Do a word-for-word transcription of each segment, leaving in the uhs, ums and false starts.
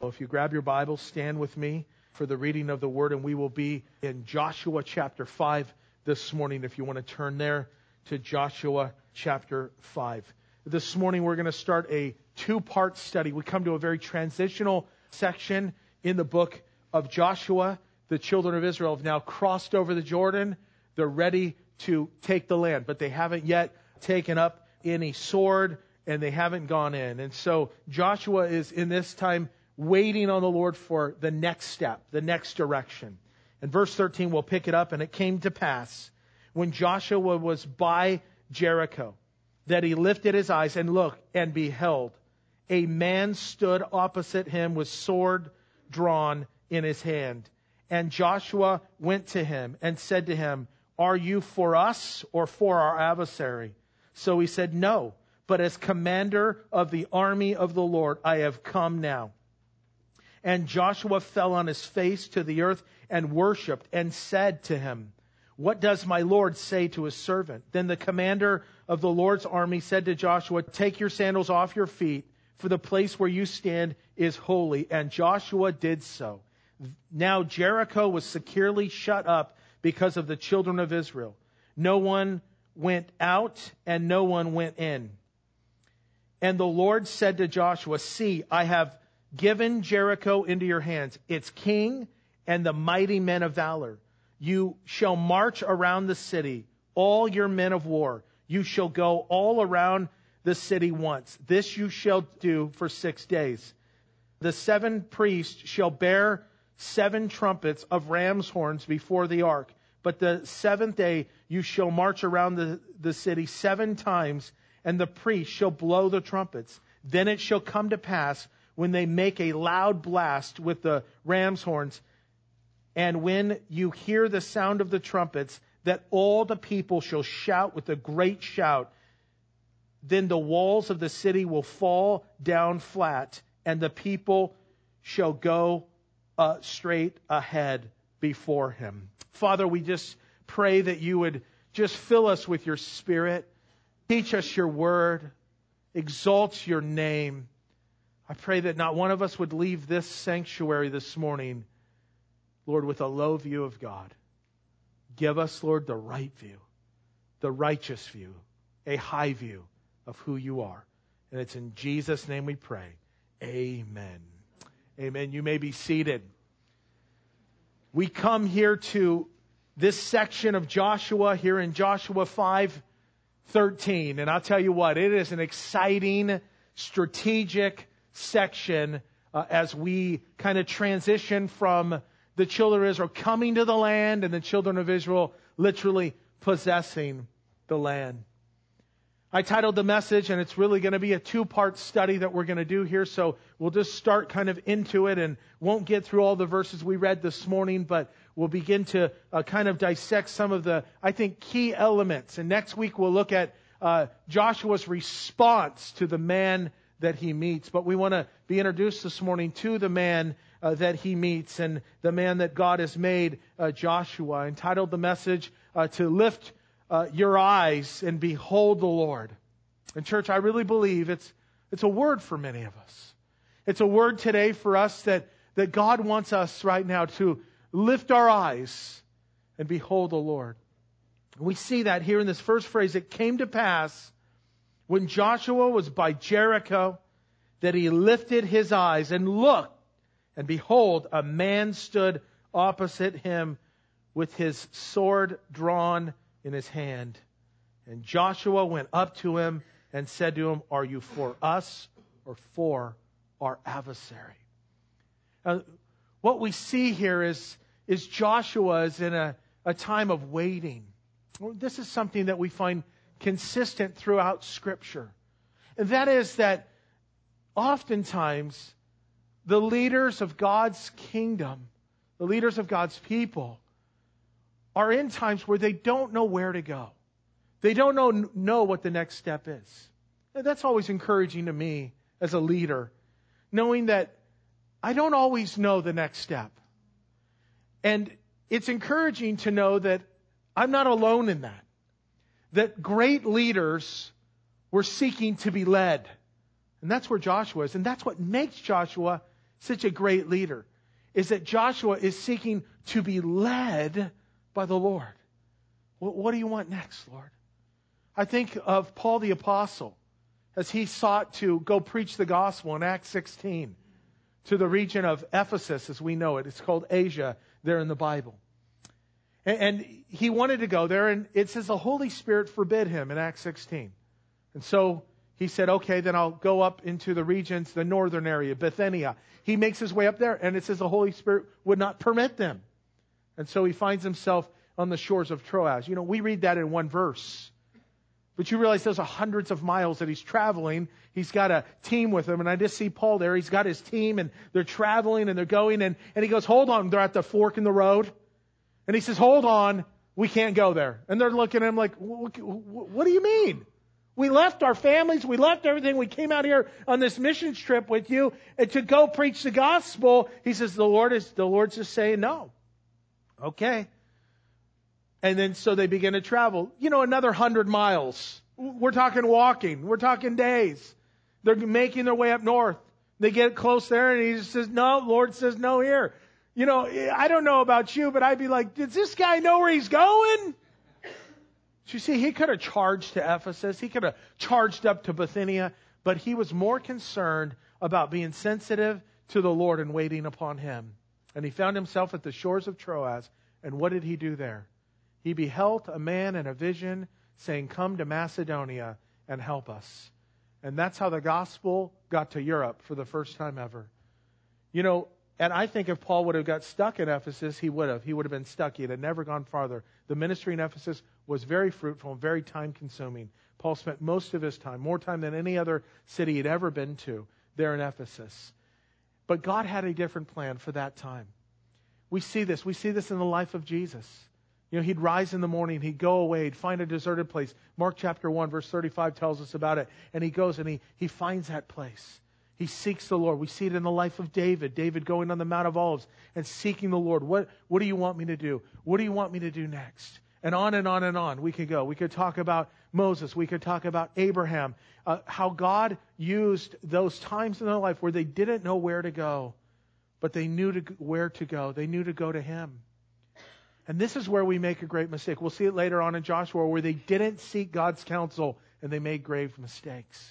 If you grab your Bible, stand with me for the reading of the Word, and we will be in Joshua chapter five this morning. If you want to turn there to Joshua chapter five. This morning we're going to start a two-part study. We come to a very transitional section in the book of Joshua. The children of Israel have now crossed over the Jordan. They're ready to take the land, but they haven't yet taken up any sword, and they haven't gone in. And so Joshua is in this time waiting on the Lord for the next step, the next direction. In verse thirteen, we'll pick it up. And it came to pass, when Joshua was by Jericho, that he lifted his eyes and looked, and beheld, a man stood opposite him with sword drawn in his hand. And Joshua went to him and said to him, "Are you for us or for our adversary?" So he said, "No, but as commander of the army of the Lord, I have come now." And Joshua fell on his face to the earth and worshipped and said to him, "What does my Lord say to his servant?" Then the commander of the Lord's army said to Joshua, "Take your sandals off your feet, for the place where you stand is holy." And Joshua did so. Now Jericho was securely shut up because of the children of Israel. No one went out and no one went in. And the Lord said to Joshua, "See, I have given Jericho into your hands, its king and the mighty men of valor. You shall march around the city, all your men of war. You shall go all around the city once. This you shall do for six days. The seven priests shall bear seven trumpets of ram's horns before the ark. But the seventh day you shall march around the, the city seven times, and the priests shall blow the trumpets. Then it shall come to pass, when they make a loud blast with the ram's horns, and when you hear the sound of the trumpets, that all the people shall shout with a great shout. Then the walls of the city will fall down flat, and the people shall go uh, straight ahead before him." Father, we just pray that you would just fill us with your Spirit. Teach us your word. Exalt your name. I pray that not one of us would leave this sanctuary this morning, Lord, with a low view of God. Give us, Lord, the right view, the righteous view, a high view of who you are. And it's in Jesus' name we pray. Amen. Amen. You may be seated. We come here to this section of Joshua here in Joshua five thirteen. And I'll tell you what, it is an exciting, strategic section uh, as we kind of transition from the children of Israel coming to the land and the children of Israel literally possessing the land. I titled the message, and it's really going to be a two-part study that we're going to do here, so we'll just start kind of into it and won't get through all the verses we read this morning, but we'll begin to uh, kind of dissect some of the, I think, key elements. And next week we'll look at uh, Joshua's response to the man that he meets. But we want to be introduced this morning to the man uh, that he meets and the man that God has made, uh, Joshua. I entitled the message, uh, to lift uh, your eyes and behold the Lord. And church, I really believe it's it's a word for many of us. It's a word today for us that, that God wants us right now to lift our eyes and behold the Lord. We see that here in this first phrase. It came to pass when Joshua was by Jericho that he lifted his eyes and looked, and behold, a man stood opposite him with his sword drawn in his hand. And Joshua went up to him and said to him, "Are you for us or for our adversary?" Now, what we see here is, is Joshua is in a, a time of waiting. This is something that we find consistent throughout Scripture. And that is that oftentimes the leaders of God's kingdom, the leaders of God's people, are in times where they don't know where to go. They don't know, know what the next step is. And that's always encouraging to me as a leader, knowing that I don't always know the next step. And it's encouraging to know that I'm not alone in that. That great leaders were seeking to be led. And that's where Joshua is. And that's what makes Joshua such a great leader, is that Joshua is seeking to be led by the Lord. What, what do you want next, Lord? I think of Paul the Apostle as he sought to go preach the gospel in Acts sixteen to the region of Ephesus as we know it. It's called Asia there in the Bible. And, and he wanted to go there, and it says the Holy Spirit forbid him in Acts sixteen. And so he said, okay, then I'll go up into the regions, the northern area, Bithynia. He makes his way up there, and it says the Holy Spirit would not permit them. And so he finds himself on the shores of Troas. You know, we read that in one verse. But you realize those are hundreds of miles that he's traveling. He's got a team with him, and I just see Paul there. He's got his team, and they're traveling, and they're going, and, and he goes, hold on, they're at the fork in the road. And he says, hold on, we can't go there. And they're looking at him like, what, what do you mean? We left our families, we left everything, we came out here on this missions trip with you and to go preach the gospel. He says, the Lord is, the Lord's just saying no. Okay. And then so they begin to travel, you know, another hundred miles. We're talking walking. We're talking days. They're making their way up north. They get close there and he just says, no, Lord says no here. You know, I don't know about you, but I'd be like, does this guy know where he's going? You see, he could have charged to Ephesus. He could have charged up to Bithynia, but he was more concerned about being sensitive to the Lord and waiting upon him. And he found himself at the shores of Troas. And what did he do there? He beheld a man in a vision saying, come to Macedonia and help us. And that's how the gospel got to Europe for the first time ever. You know, and I think if Paul would have got stuck in Ephesus, he would have. He would have been stuck. He had never gone farther. The ministry in Ephesus was very fruitful and very time-consuming. Paul spent most of his time, more time than any other city he'd ever been to, there in Ephesus. But God had a different plan for that time. We see this. We see this in the life of Jesus. You know, he'd rise in the morning, he'd go away, he'd find a deserted place. Mark chapter one, verse thirty-five tells us about it. And he goes and he, he finds that place. He seeks the Lord. We see it in the life of David. David going on the Mount of Olives and seeking the Lord. What, what do you want me to do? What do you want me to do next? And on and on and on we could go. We could talk about Moses. We could talk about Abraham. Uh, how God used those times in their life where they didn't know where to go, but they knew to, where to go. They knew to go to Him. And this is where we make a great mistake. We'll see it later on in Joshua where they didn't seek God's counsel and they made grave mistakes.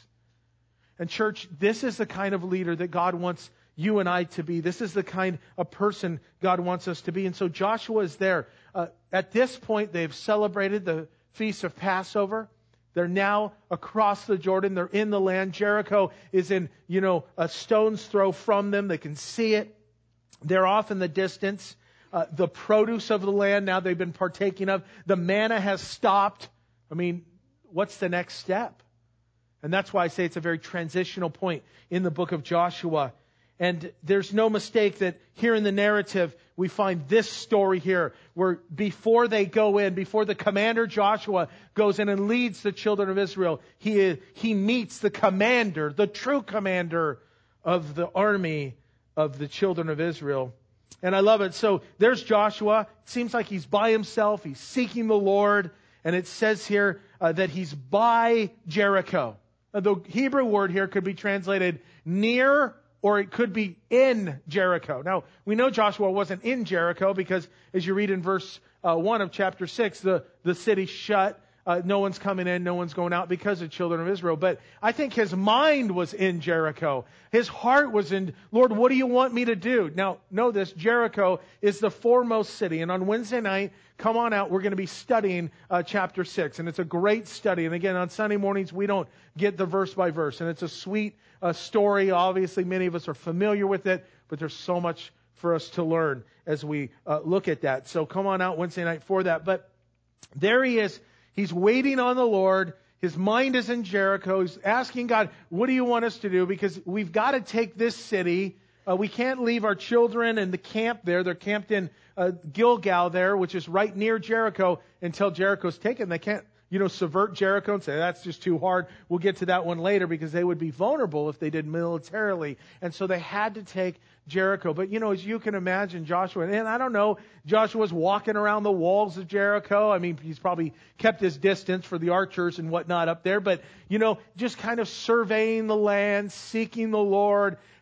And church, this is the kind of leader that God wants you and I to be. This is the kind of person God wants us to be. And so Joshua is there. Uh, at this point, they've celebrated the Feast of Passover. They're now across the Jordan. They're in the land. Jericho is in, you know, a stone's throw from them. They can see it. They're off in the distance. Uh, the produce of the land now they've been partaking of. The manna has stopped. I mean, what's the next step? And that's why I say it's a very transitional point in the book of Joshua. And there's no mistake that here in the narrative, we find this story here where before they go in, before the commander Joshua goes in and leads the children of Israel, he, he meets the commander, the true commander of the army of the children of Israel. And I love it. So there's Joshua. It seems like he's by himself. He's seeking the Lord. And it says here uh, that he's by Jericho. The Hebrew word here could be translated near, or it could be in Jericho. Now, we know Joshua wasn't in Jericho because as you read in verse uh, one of chapter six, the, the city shut. Uh, no one's coming in, no one's going out because of children of Israel. But I think his mind was in Jericho. His heart was in, Lord, what do you want me to do? Now, know this, Jericho is the foremost city. And on Wednesday night, come on out, we're going to be studying uh, chapter six. And it's a great study. And again, on Sunday mornings, we don't get the verse by verse. And it's a sweet uh, story. Obviously, many of us are familiar with it. But there's so much for us to learn as we uh, look at that. So come on out Wednesday night for that. But there he is. He's waiting on the Lord. His mind is in Jericho. He's asking God, what do you want us to do? Because we've got to take this city. Uh, we can't leave our children in the camp there. They're camped in uh, Gilgal there, which is right near Jericho, until Jericho's taken. They can't, you know, subvert Jericho and say, that's just too hard. We'll get to that one later because they would be vulnerable if they did militarily. And so they had to take Jericho. But, you know, as you can imagine, Joshua, and I don't know, Joshua's walking around the walls of Jericho. I mean, he's probably kept his distance for the archers and whatnot up there. But, you know, just kind of surveying the land, seeking the Lord,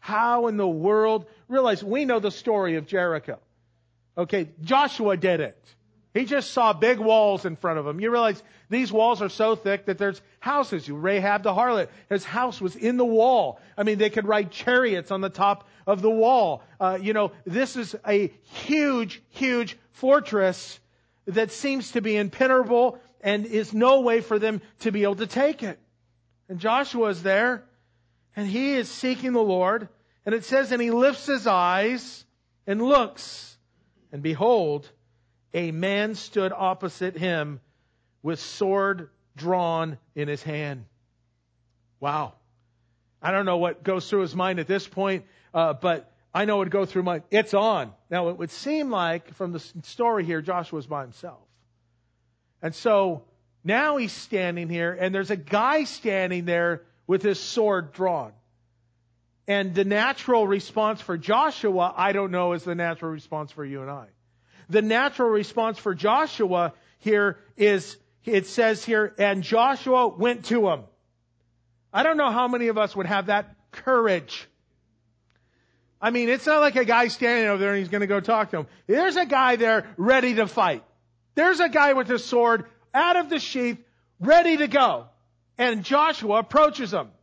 how in the world, realize we know the story of Jericho. Okay, Joshua did it. He just saw big walls in front of him. You realize these walls are so thick that there's houses. Rahab the harlot, his house was in the wall. I mean, they could ride chariots on the top of the wall. Uh, you know, this is a huge, huge fortress that seems to be impenetrable and is no way for them to be able to take it. And Joshua is there, and he is seeking the Lord. And it says, and he lifts his eyes and looks, and behold, a man stood opposite him with sword drawn in his hand. Wow. I don't know what goes through his mind at this point, uh, but I know it would go through mine. It's on. Now, it would seem like from the story here, Joshua's by himself. And so now he's standing here, and there's a guy standing there with his sword drawn. And the natural response for Joshua, I don't know, is the natural response for you and I. The natural response for Joshua here is, it says here, and Joshua went to him. I don't know how many of us would have that courage. I mean, it's not like a guy standing over there and he's going to go talk to him. There's a guy there ready to fight. There's a guy with his sword out of the sheath, ready to go. And Joshua approaches him.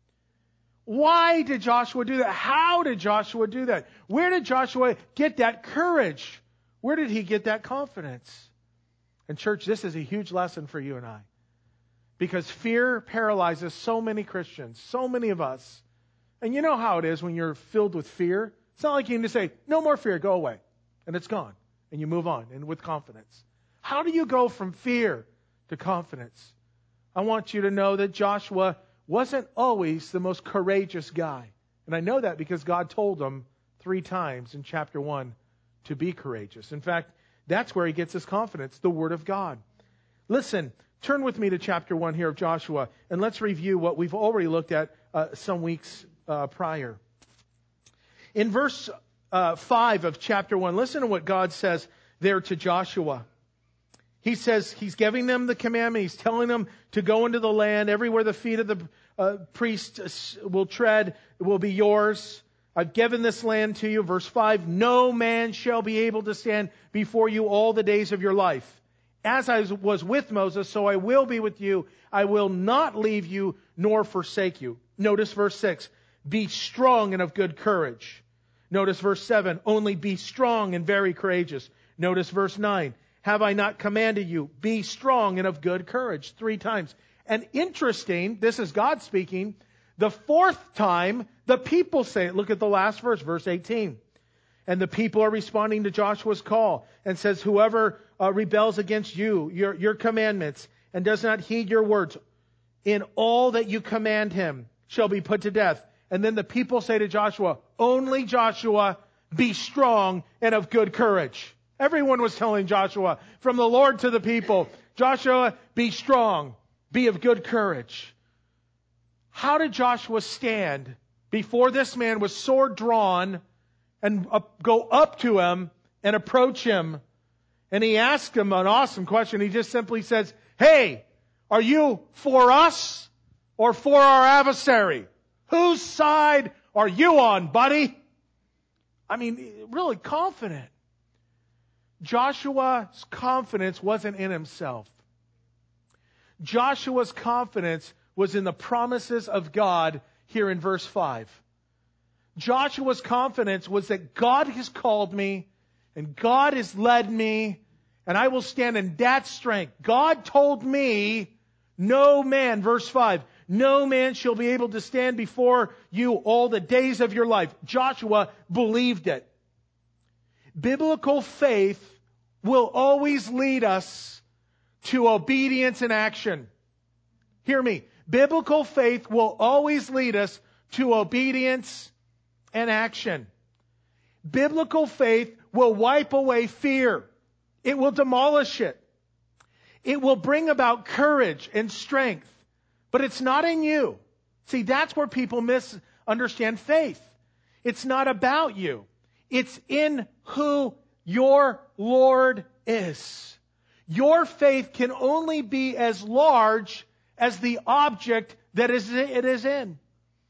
Why did Joshua do that? How did Joshua do that? Where did Joshua get that courage? Where did he get that confidence? And church, this is a huge lesson for you and I. Because fear paralyzes so many Christians, so many of us. And you know how it is when you're filled with fear. It's not like you can just say, no more fear, go away. And it's gone. And you move on and with confidence. How do you go from fear to confidence? I want you to know that Joshua wasn't always the most courageous guy. And I know that because God told him three times in chapter one to be courageous. In fact, that's where he gets his confidence, the Word of God. Listen, turn with me to chapter one here of Joshua, and let's review what we've already looked at uh, some weeks uh, prior. In verse uh, five of chapter one, listen to what God says there to Joshua. He says he's giving them the commandment. He's telling them to go into the land. Everywhere the feet of the uh, priest will tread will be yours. I've given this land to you. Verse five, no man shall be able to stand before you all the days of your life. As I was with Moses, so I will be with you. I will not leave you nor forsake you. Notice verse six, be strong and of good courage. Notice verse seven, only be strong and very courageous. Notice verse nine, have I not commanded you? Be strong and of good courage. Three times. And interesting, this is God speaking. The fourth time, the people say it. Look at the last verse, verse eighteen. And the people are responding to Joshua's call and says, whoever uh, rebels against you, your, your commandments, and does not heed your words, in all that you command him shall be put to death. And then the people say to Joshua, only Joshua, be strong and of good courage. Everyone was telling Joshua, from the Lord to the people, Joshua, be strong, be of good courage. How did Joshua stand before this man with sword drawn and up, go up to him and approach him? And he asked him an awesome question. He just simply says, hey, are you for us or for our adversary? Whose side are you on, buddy? I mean, really confident. Joshua's confidence wasn't in himself. Joshua's confidence was in the promises of God here in verse five. Joshua's confidence was that God has called me and God has led me and I will stand in that strength. God told me, no man, verse five, no man shall be able to stand before you all the days of your life. Joshua believed it. Biblical faith will always lead us to obedience and action. Hear me. Biblical faith will always lead us to obedience and action. Biblical faith will wipe away fear. It will demolish it. It will bring about courage and strength. But it's not in you. See, that's where people misunderstand faith. It's not about you. It's in who your Lord is. Your faith can only be as large as the object that is it is in.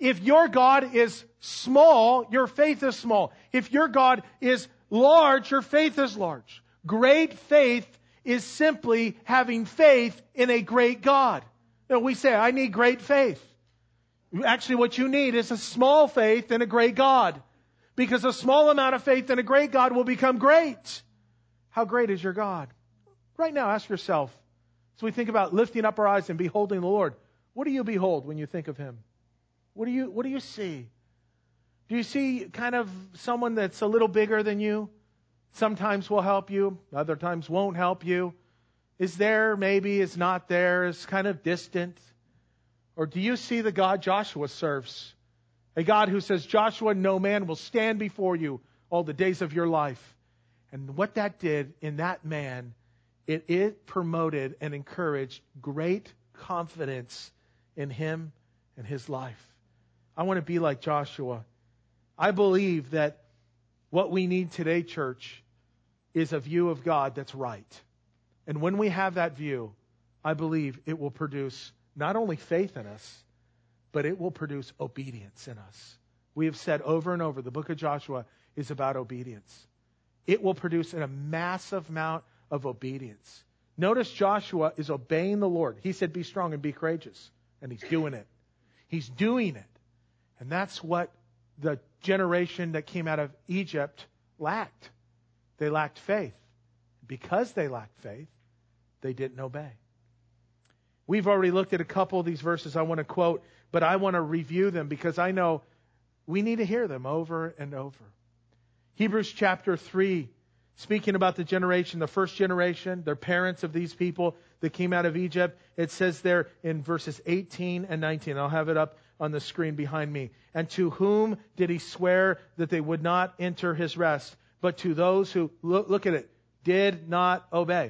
If your God is small, your faith is small. If your God is large, your faith is large. Great faith is simply having faith in a great God. You know, we say, I need great faith. Actually, what you need is a small faith in a great God. Because a small amount of faith in a great God will become great. How great is your God? Right now, ask yourself, as we think about lifting up our eyes and beholding the Lord, what do you behold when you think of Him? What do you, what do you see? Do you see kind of someone that's a little bigger than you? Sometimes will help you, other times won't help you. Is there, maybe, is not there, is kind of distant? Or do you see the God Joshua serves? A God who says, Joshua, no man will stand before you all the days of your life. And what that did in that man, it, it promoted and encouraged great confidence in him and his life. I want to be like Joshua. I believe that what we need today, church, is a view of God that's right. And when we have that view, I believe it will produce not only faith in us, but it will produce obedience in us. We have said over and over, the book of Joshua is about obedience. It will produce a massive amount of obedience. Notice Joshua is obeying the Lord. He said, be strong and be courageous. And he's doing it. He's doing it. And that's what the generation that came out of Egypt lacked. They lacked faith. Because they lacked faith, they didn't obey. We've already looked at a couple of these verses I want to quote, but I want to review them because I know we need to hear them over and over. Hebrews chapter three, speaking about the generation, the first generation, their parents of these people that came out of Egypt. It says there in verses eighteen and nineteen, I'll have it up on the screen behind me. And to whom did he swear that they would not enter his rest? But to those who, look, look at it, did not obey.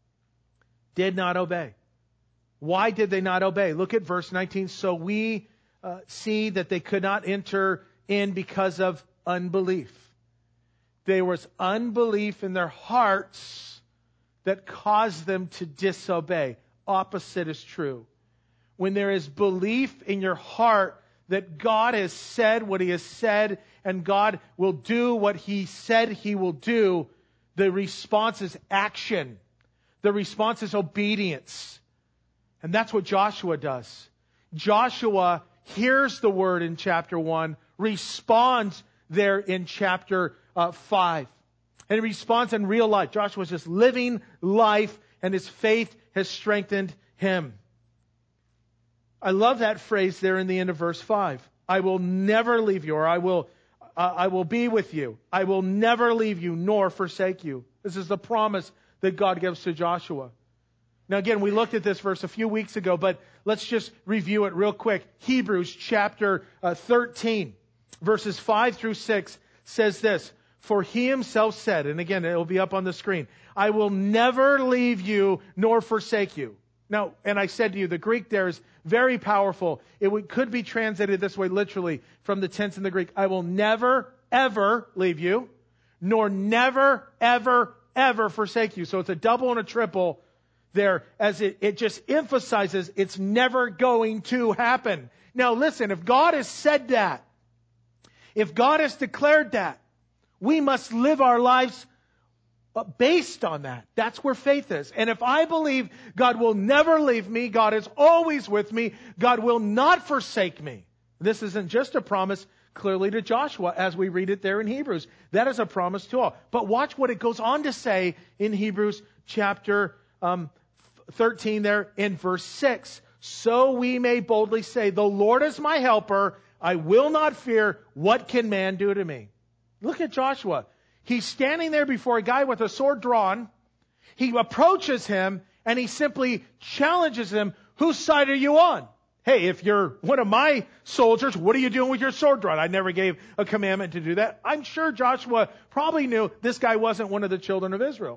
Did not obey. Why did they not obey? Look at verse nineteen. So we uh, see that they could not enter in because of unbelief. There was unbelief in their hearts that caused them to disobey. Opposite is true. When there is belief in your heart that God has said what He has said and God will do what He said He will do, the response is action. The response is obedience. And that's what Joshua does. Joshua hears the word in chapter one, responds there in chapter uh, five. And he responds in real life. Joshua's just living life and his faith has strengthened him. I love that phrase there in the end of verse five. I will never leave you, or I will, uh, I will be with you. I will never leave you nor forsake you. This is the promise that God gives to Joshua. Now again, we looked at this verse a few weeks ago, but let's just review it real quick. Hebrews chapter uh, thirteen, verses five through six says this. For He Himself said, and again, it will be up on the screen, I will never leave you nor forsake you. Now, and I said to you, the Greek there is very powerful. It would, could be translated this way literally from the tense in the Greek. I will never, ever leave you, nor never, ever, ever forsake you. So it's a double and a triple there, as it, it just emphasizes it's never going to happen. Now listen, if God has said that, if God has declared that, we must live our lives based on that. That's where faith is. And if I believe God will never leave me, God is always with me, God will not forsake me. This isn't just a promise clearly to Joshua as we read it there in Hebrews. That is a promise to all. But watch what it goes on to say in Hebrews chapter um, thirteen there in verse six. So we may boldly say, the Lord is my helper. I will not fear. What can man do to me? Look at Joshua. He's standing there before a guy with a sword drawn. He approaches him and he simply challenges him, whose side are you on? Hey, if you're one of my soldiers, what are you doing with your sword drawn? I never gave a commandment to do that. I'm sure Joshua probably knew this guy wasn't one of the children of Israel.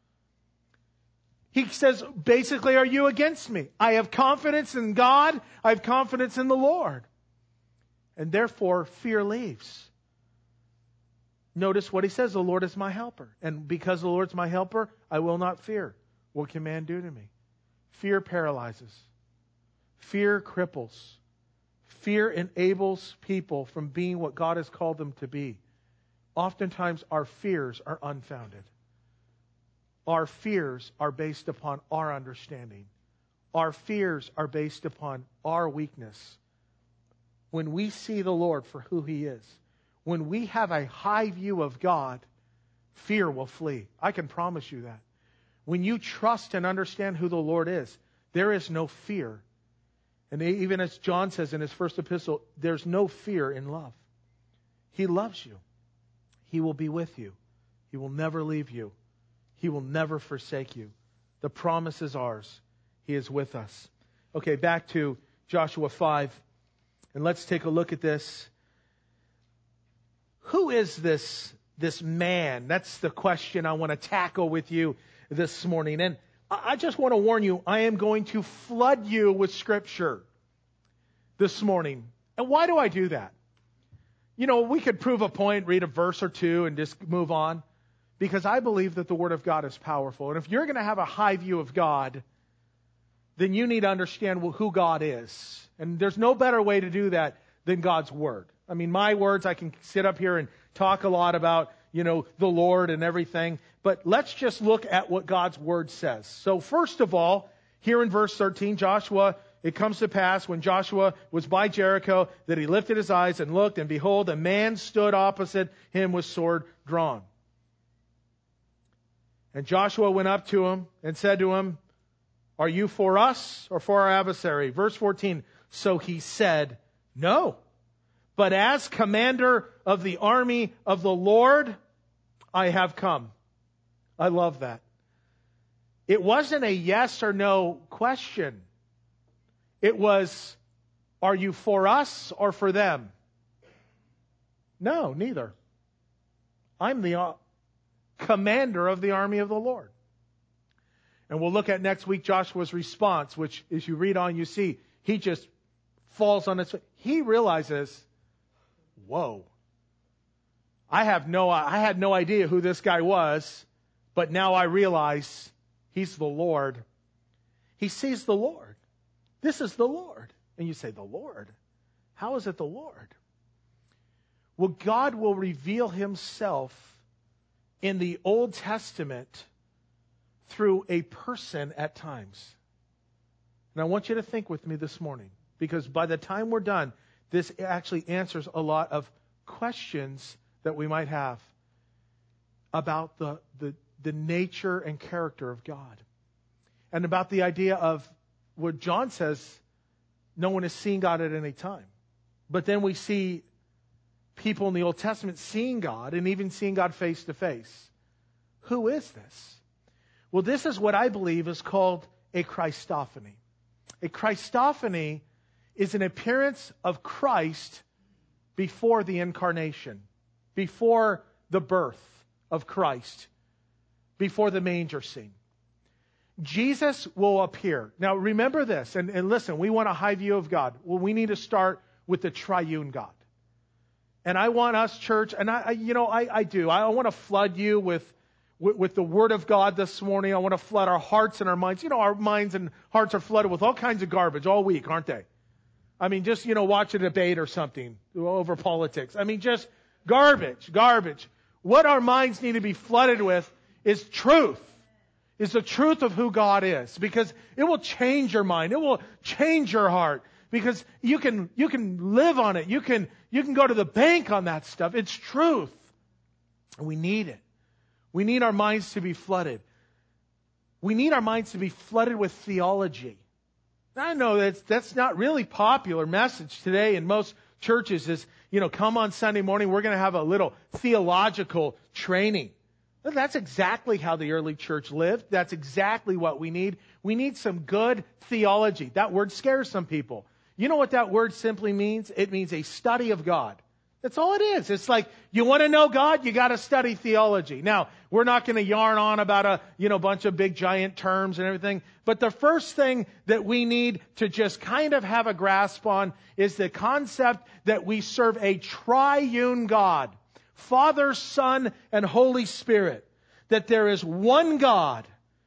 He says, basically, are you against me? I have confidence in God. I have confidence in the Lord. And therefore, fear leaves. Notice what he says, the Lord is my helper. And because the Lord's my helper, I will not fear. What can man do to me? Fear paralyzes. Fear cripples. Fear enables people from being what God has called them to be. Oftentimes our fears are unfounded. Our fears are based upon our understanding. Our fears are based upon our weakness. When we see the Lord for who He is, when we have a high view of God, fear will flee. I can promise you that. When you trust and understand who the Lord is, there is no fear. And even as John says in his first epistle, there's no fear in love. He loves you. He will be with you. He will never leave you. He will never forsake you. The promise is ours. He is with us. Okay, back to Joshua five. And let's take a look at this. Who is this, this man? That's the question I want to tackle with you this morning. And I just want to warn you, I am going to flood you with Scripture this morning. And why do I do that? You know, we could prove a point, read a verse or two, and just move on. Because I believe that the Word of God is powerful. And if you're going to have a high view of God, then you need to understand who God is. And there's no better way to do that than God's Word. I mean, my words, I can sit up here and talk a lot about, you know, the Lord and everything. But let's just look at what God's Word says. So first of all, here in verse thirteen, Joshua, it comes to pass when Joshua was by Jericho that he lifted his eyes and looked, and behold, a man stood opposite him with sword drawn. And Joshua went up to him and said to him, "Are you for us or for our adversary?" Verse fourteen, so he said, "No, but as commander of the army of the Lord, I have come." I love that. It wasn't a yes or no question. It was, are you for us or for them? No, neither. I'm the uh, commander of the army of the Lord. And we'll look at next week Joshua's response, which as you read on, you see, he just falls on his face. He realizes, whoa, I have no, I had no idea who this guy was, but now I realize he's the Lord. He sees the Lord. This is the Lord. And you say, the Lord? How is it the Lord? Well, God will reveal Himself in the Old Testament through a person at times. And I want you to think with me this morning, because by the time we're done, this actually answers a lot of questions that we might have about the, the, the nature and character of God. And about the idea of what John says, no one has seen God at any time. But then we see people in the Old Testament seeing God and even seeing God face to face. Who is this? Well, this is what I believe is called a Christophany. A Christophany is an appearance of Christ before the incarnation, before the birth of Christ, before the manger scene. Jesus will appear. Now remember this, and, and listen, we want a high view of God. Well, we need to start with the triune God. And I want us, church, and I, I you know, I, I do. I want to flood you with, with, with the Word of God this morning. I want to flood our hearts and our minds. You know, our minds and hearts are flooded with all kinds of garbage all week, aren't they? I mean, just, you know, watch a debate or something over politics. I mean, just garbage, garbage. What our minds need to be flooded with is truth. Is the truth of who God is. Because it will change your mind. It will change your heart. Because you can, you can live on it. You can, you can go to the bank on that stuff. It's truth. And we need it. We need our minds to be flooded. We need our minds to be flooded with theology. I know that's, that's not really popular message today in most churches is, you know, come on Sunday morning, we're going to have a little theological training. That's exactly how the early church lived. That's exactly what we need. We need some good theology. That word scares some people. You know what that word simply means? It means a study of God. That's all it is. It's like, you want to know God, you got to study theology. Now, we're not going to yarn on about a, you know, bunch of big giant terms and everything. But the first thing that we need to just kind of have a grasp on is the concept that we serve a triune God. Father, Son, and Holy Spirit. That there is one God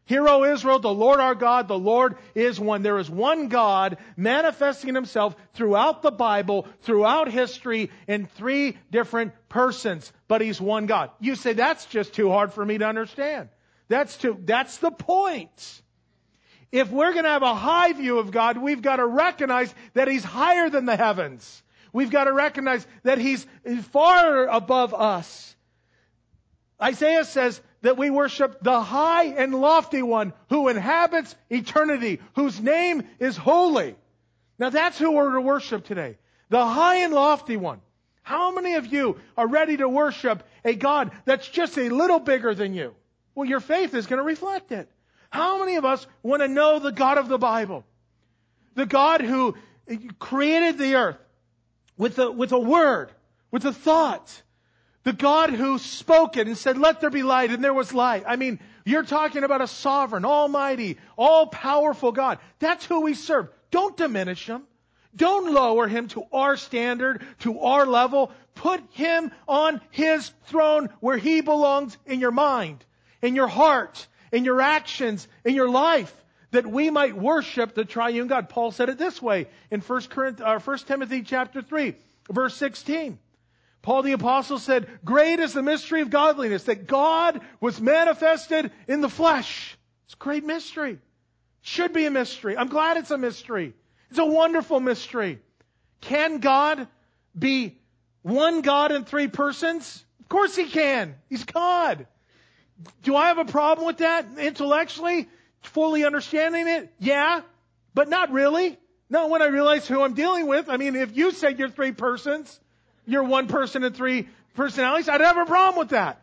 Hear, O Israel, the Lord our God, the Lord is one. There is one God manifesting Himself throughout the Bible, throughout history, in three different persons. But He's one God. You say, that's just too hard for me to understand. That's too, that's the point. If we're going to have a high view of God, we've got to recognize that He's higher than the heavens. We've got to recognize that He's far above us. Isaiah says that we worship the high and lofty one who inhabits eternity, whose name is holy. Now that's who we're to worship today. The high and lofty one. How many of you are ready to worship a God that's just a little bigger than you? Well, your faith is going to reflect it. How many of us want to know the God of the Bible? The God who created the earth with a, with a word, with a thought. The God who spoke it and said, let there be light, and there was light. I mean, you're talking about a sovereign, almighty, all-powerful God. That's who we serve. Don't diminish Him. Don't lower Him to our standard, to our level. Put Him on His throne where He belongs in your mind, in your heart, in your actions, in your life, that we might worship the triune God. Paul said it this way in First Timothy chapter three, verse sixteen. Paul the Apostle said, great is the mystery of godliness, that God was manifested in the flesh. It's a great mystery. It should be a mystery. I'm glad it's a mystery. It's a wonderful mystery. Can God be one God in three persons? Of course He can. He's God. Do I have a problem with that intellectually? Fully understanding it? Yeah, but not really. Not when I realize who I'm dealing with. I mean, if you said you're three persons, you're one person and three personalities, I'd have a problem with that.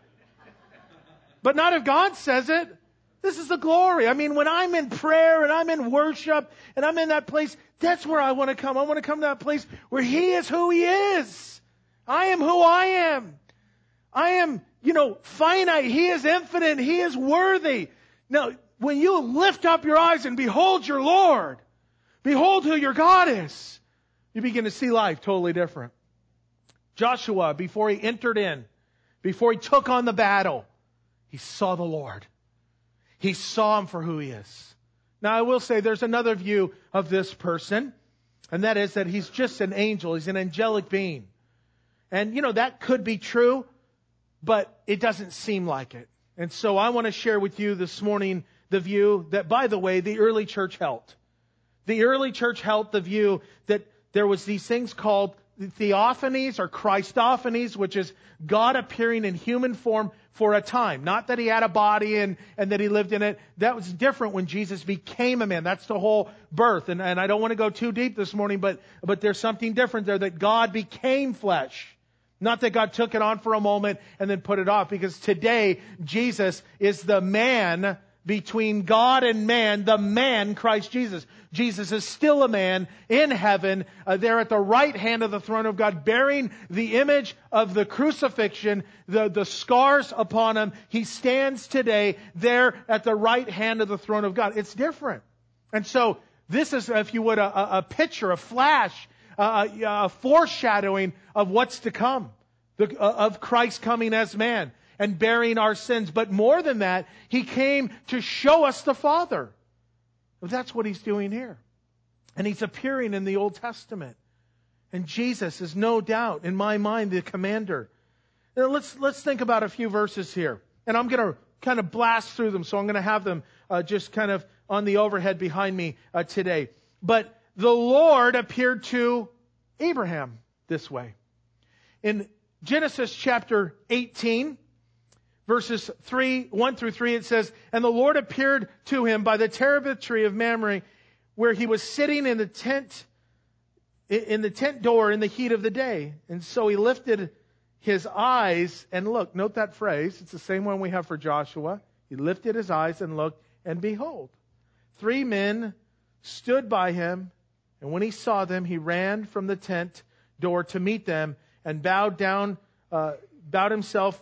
But not if God says it. This is the glory. I mean, when I'm in prayer and I'm in worship and I'm in that place, that's where I want to come. I want to come to that place where He is who He is. I am who I am. I am, you know, finite. He is infinite. He is worthy. Now, when you lift up your eyes and behold your Lord, behold who your God is, you begin to see life totally different. Joshua, before he entered in, before he took on the battle, he saw the Lord. He saw Him for who He is. Now, I will say there's another view of this person, and that is that he's just an angel. He's an angelic being. And, you know, that could be true, but it doesn't seem like it. And so I want to share with you this morning the view that, by the way, the early church held. The early church held the view that there was these things called theophanies or Christophanies, which is God appearing in human form for a time. Not that He had a body and, and that He lived in it. That was different when Jesus became a man. That's the whole birth. And, and I don't want to go too deep this morning, but, but there's something different there, that God became flesh. Not that God took it on for a moment and then put it off, because today Jesus is the man between God and man, the man Christ Jesus. Jesus is still a man in heaven, uh, there at the right hand of the throne of God, bearing the image of the crucifixion, the, the scars upon Him. He stands today there at the right hand of the throne of God. It's different. And so this is, if you would, a, a picture, a flash, a, a foreshadowing of what's to come, the, of Christ coming as man and bearing our sins. But more than that, He came to show us the Father. That's what He's doing here. And He's appearing in the Old Testament. And Jesus is no doubt, in my mind, the commander. Now let's, let's think about a few verses here. And I'm going to kind of blast through them, so I'm going to have them uh, just kind of on the overhead behind me uh, today. But the Lord appeared to Abraham this way. In Genesis chapter eighteen, verses three, one through three, it says, and the Lord appeared to him by the terebinth tree of Mamre, where he was sitting in the tent, in the tent door in the heat of the day. And so he lifted his eyes and looked. Note that phrase. It's the same one we have for Joshua. He lifted his eyes and looked, and behold, three men stood by him. And when he saw them, he ran from the tent door to meet them and bowed down, uh, bowed himself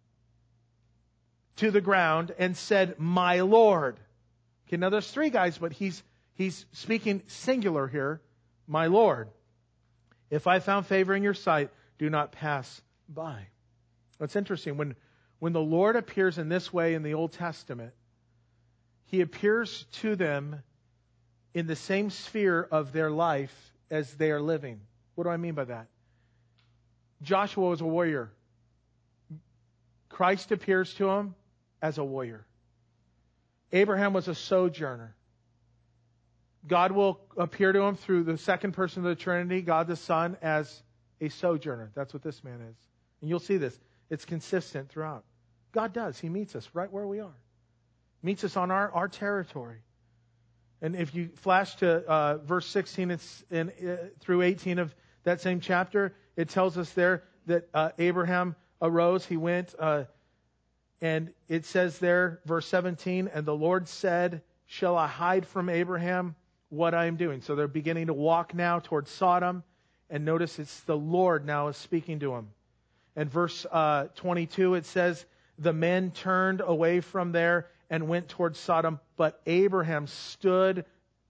to the ground and said, my Lord. Okay, now there's three guys, but he's he's speaking singular here. My Lord, if I found favor in your sight, do not pass by. That's interesting. When when the Lord appears in this way in the Old Testament, He appears to them in the same sphere of their life as they are living. What do I mean by that? Joshua was a warrior. Christ appears to him as a warrior. Abraham was a sojourner. God will appear to him through the second person of the Trinity, God the Son, as a sojourner. That's what this man is. And you'll see this. It's consistent throughout. God does. He meets us right where we are. Meets us on our, our territory. And if you flash to uh, verse sixteen it's in, uh, through eighteen of that same chapter, it tells us there that uh, Abraham arose. He went, uh, and it says there, verse seventeen, and the Lord said, shall I hide from Abraham what I am doing? So they're beginning to walk now towards Sodom. And notice it's the Lord now is speaking to him. And verse uh, twenty-two, it says, the men turned away from there and went towards Sodom, but Abraham stood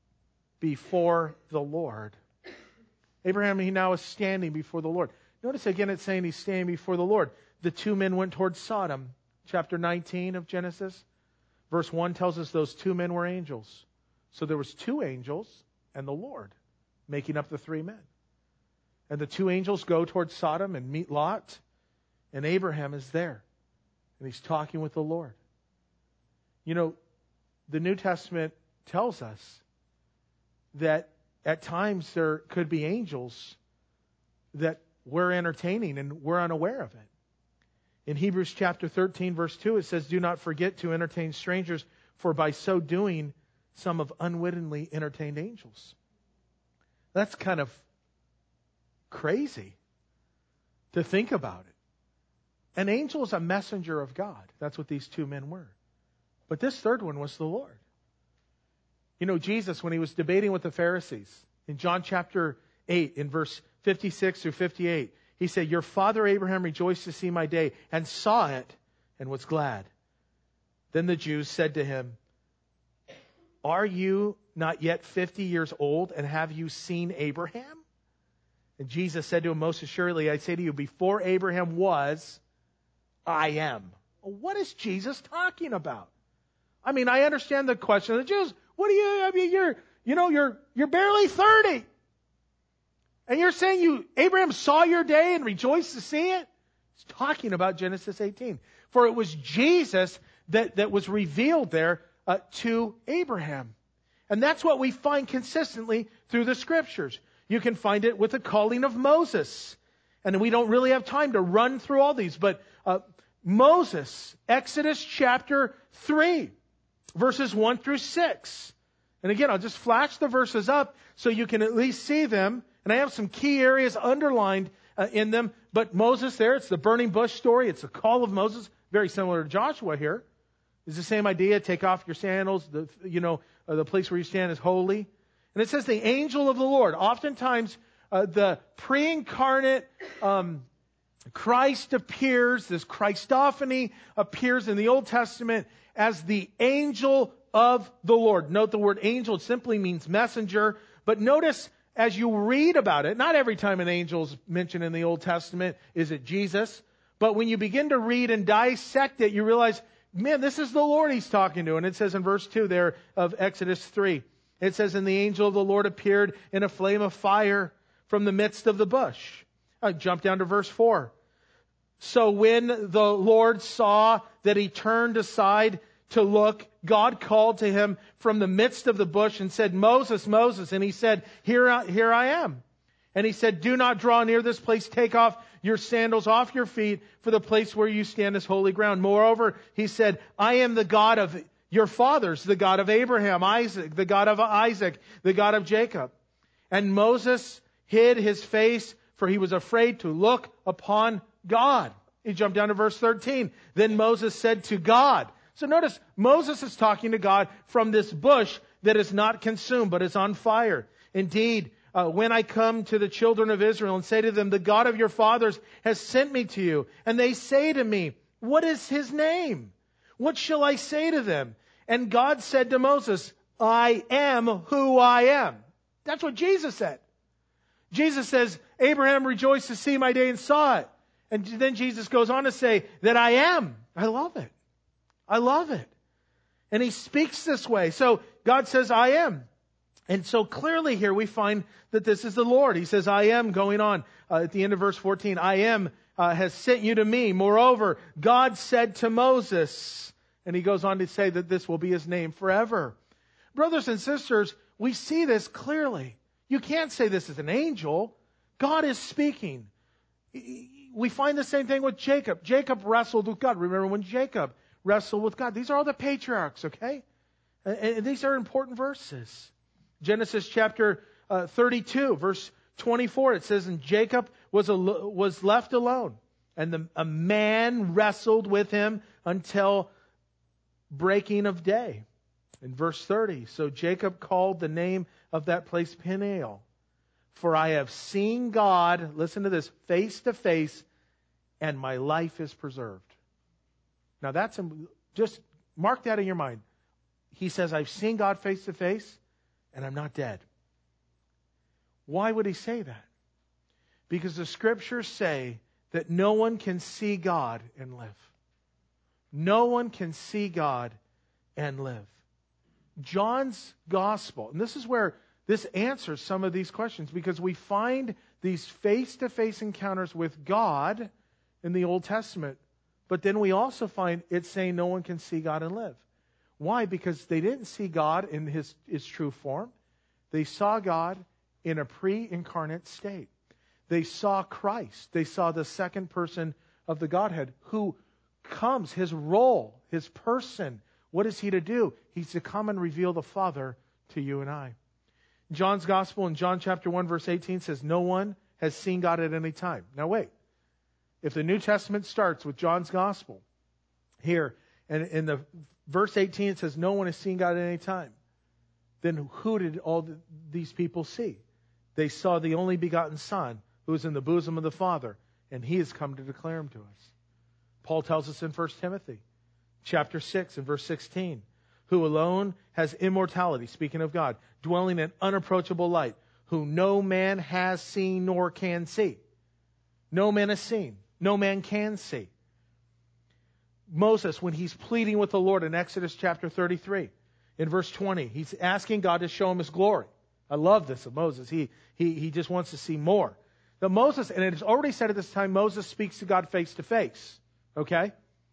before the Lord. Abraham, he now is standing before the Lord. Notice again it's saying he's standing before the Lord. The two men went towards Sodom. Chapter nineteen of Genesis. Verse one tells us those two men were angels. So there was two angels and the Lord making up the three men. And the two angels go towards Sodom and meet Lot. And Abraham is there. And he's talking with the Lord. You know, the New Testament tells us that at times there could be angels that we're entertaining and we're unaware of it. In Hebrews chapter thirteen, verse two, it says, do not forget to entertain strangers, for by so doing, some have unwittingly entertained angels. That's kind of crazy to think about it. An angel is a messenger of God. That's what these two men were. But this third one was the Lord. You know, Jesus, when he was debating with the Pharisees, in John chapter eight, in verse fifty-six through fifty-eight, he said, your father Abraham rejoiced to see my day, and saw it, and was glad. Then the Jews said to him, are you not yet fifty years old, and have you seen Abraham? And Jesus said to him, most assuredly, I say to you, before Abraham was, I am. What is Jesus talking about? I mean, I understand the question of the Jews. What do you, I mean, you're, you know, you're, you're barely thirty. And you're saying you, Abraham saw your day and rejoiced to see it? He's talking about Genesis eighteen. For it was Jesus that, that was revealed there uh, to Abraham. And that's what we find consistently through the Scriptures. You can find it with the calling of Moses. And we don't really have time to run through all these, but uh, Moses, Exodus chapter three, verses one through six. And again, I'll just flash the verses up so you can at least see them. And I have some key areas underlined uh, in them. But Moses there, it's the burning bush story. It's the call of Moses, very similar to Joshua here. It's the same idea. Take off your sandals. The, you know, uh, the place where you stand is holy. And it says the angel of the Lord. Oftentimes, uh, the pre-incarnate um, Christ appears, this Christophany appears in the Old Testament as the angel of the Lord. Note the word angel simply means messenger. But notice as you read about it, not every time an angel is mentioned in the Old Testament is it Jesus. But when you begin to read and dissect it, you realize, man, this is the Lord he's talking to. And it says in verse two there of Exodus three, it says, and the angel of the Lord appeared in a flame of fire from the midst of the bush. I jump down to verse four. So when the Lord saw that he turned aside to look, God called to him from the midst of the bush and said, Moses, Moses. And he said, here I, here I am. And he said, do not draw near this place. Take off your sandals off your feet, for the place where you stand is holy ground. Moreover, he said, I am the God of your fathers, the God of Abraham, Isaac, the God of Isaac, the God of Jacob. And Moses hid his face, for he was afraid to look upon God. He jumped down to verse thirteen. Then Moses said to God. So notice, Moses is talking to God from this bush that is not consumed, but is on fire. Indeed, uh, when I come to the children of Israel and say to them, the God of your fathers has sent me to you, and they say to me, what is his name? What shall I say to them? And God said to Moses, I am who I am. That's what Jesus said. Jesus says, Abraham rejoiced to see my day and saw it. And then Jesus goes on to say that I am. I love it. I love it. And he speaks this way. So God says, I am. And so clearly here we find that this is the Lord. He says, I am, going on uh, at the end of verse fourteen, I am uh, has sent you to me. Moreover, God said to Moses, and he goes on to say that this will be his name forever. Brothers and sisters, we see this clearly. You can't say this is an angel. God is speaking. We find the same thing with Jacob. Jacob wrestled with God. Remember when Jacob wrestled with God? These are all the patriarchs, okay? And these are important verses. Genesis chapter uh, thirty-two, verse twenty-four, it says, and Jacob was, al- was left alone, and the, a man wrestled with him until breaking of day. In verse thirty, so Jacob called the name of that place Peniel, for I have seen God, listen to this, face to face, and my life is preserved. Now that's, just mark that in your mind. He says, I've seen God face to face, and I'm not dead. Why would he say that? Because the scriptures say that no one can see God and live. No one can see God and live. John's gospel, and this is where this answers some of these questions, because we find these face-to-face encounters with God in the Old Testament, but then we also find it saying no one can see God and live. Why? Because they didn't see God in his, his true form. They saw God in a pre-incarnate state. They saw Christ. They saw the second person of the Godhead who comes, his role, his person. What is he to do? He's to come and reveal the Father to you and I. John's Gospel in John chapter one verse eighteen says, no one has seen God at any time. Now wait. If the New Testament starts with John's Gospel here, and in the verse eighteen it says, no one has seen God at any time, then who did all the, these people see? They saw the only begotten Son who is in the bosom of the Father, and he has come to declare him to us. Paul tells us in First Timothy chapter six and verse sixteen, who alone has immortality, speaking of God, dwelling in unapproachable light, who no man has seen nor can see. No man has seen. No man can see. Moses, when he's pleading with the Lord in Exodus chapter thirty-three, in verse twenty, he's asking God to show him his glory. I love this of Moses. He, he, he just wants to see more. Now Moses, and it is already said at this time, Moses speaks to God face to face. Okay?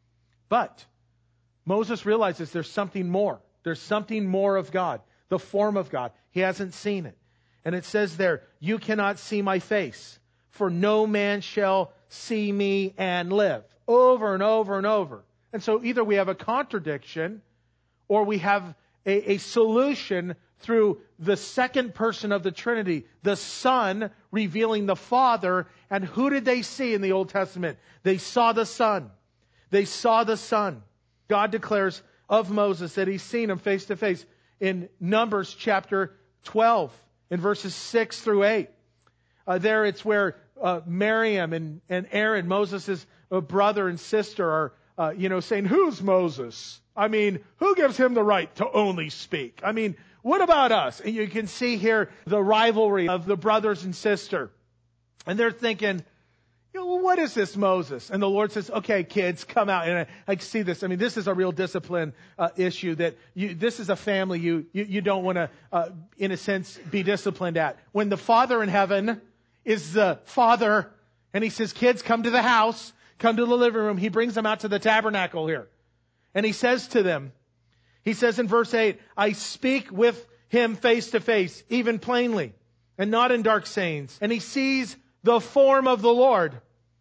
But Moses realizes there's something more. There's something more of God. The form of God. He hasn't seen it. And it says there, you cannot see my face, for no man shall see me and live. Over and over and over. And so either we have a contradiction, or we have a, a solution through the second person of the Trinity, the Son revealing the Father. And who did they see in the Old Testament? They saw the Son. They saw the Son. God declares of Moses that he's seen him face to face in Numbers chapter twelve, in verses six through eight. Uh, there it's where uh, Miriam and, and Aaron, Moses' uh, brother and sister, are uh, you know, saying, who's Moses? I mean, who gives him the right to only speak? I mean, what about us? And you can see here the rivalry of the brothers and sister. And they're thinking, you know, what is this Moses? And the Lord says, okay, kids, come out. And I, I see this. I mean, this is a real discipline uh, issue that you, this is a family you, you, you don't want to, uh, in a sense, be disciplined at. When the Father in heaven is the Father, and he says, kids, come to the house, come to the living room. He brings them out to the tabernacle here. And he says to them, he says in verse eight, I speak with him face to face, even plainly, and not in dark sayings. And he sees the form of the Lord.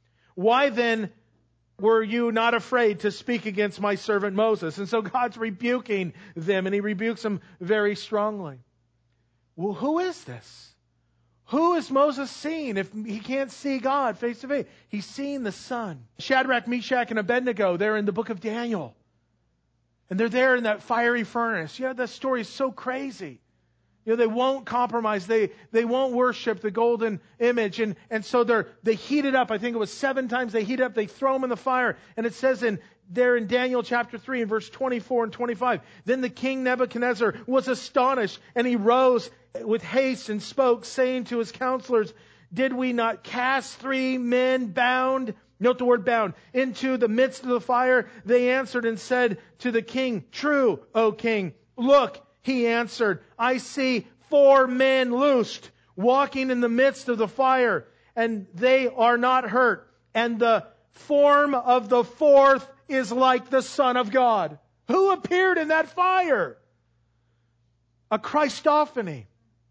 Why then were you not afraid to speak against my servant Moses? And so God's rebuking them, and he rebukes them very strongly. Well, who is this? Who is Moses seeing if he can't see God face to face? He's seeing the Son. Shadrach, Meshach, and Abednego, they're in the book of Daniel. And they're there in that fiery furnace. You know, that story is so crazy. You know, they won't compromise. They, they won't worship the golden image. And, and so they're, they heat it up. I think it was seven times they heat it up. They throw them in the fire. And it says in, there in Daniel chapter three and verse twenty-four and twenty-five, then the king Nebuchadnezzar was astonished, and he rose with haste and spoke, saying to his counselors, did we not cast three men bound Note the word bound. Into the midst of the fire, they answered and said to the king, true, O king. Look, he answered, I see four men loosed, walking in the midst of the fire, and they are not hurt. And the form of the fourth is like the Son of God. Who appeared in that fire? A Christophany.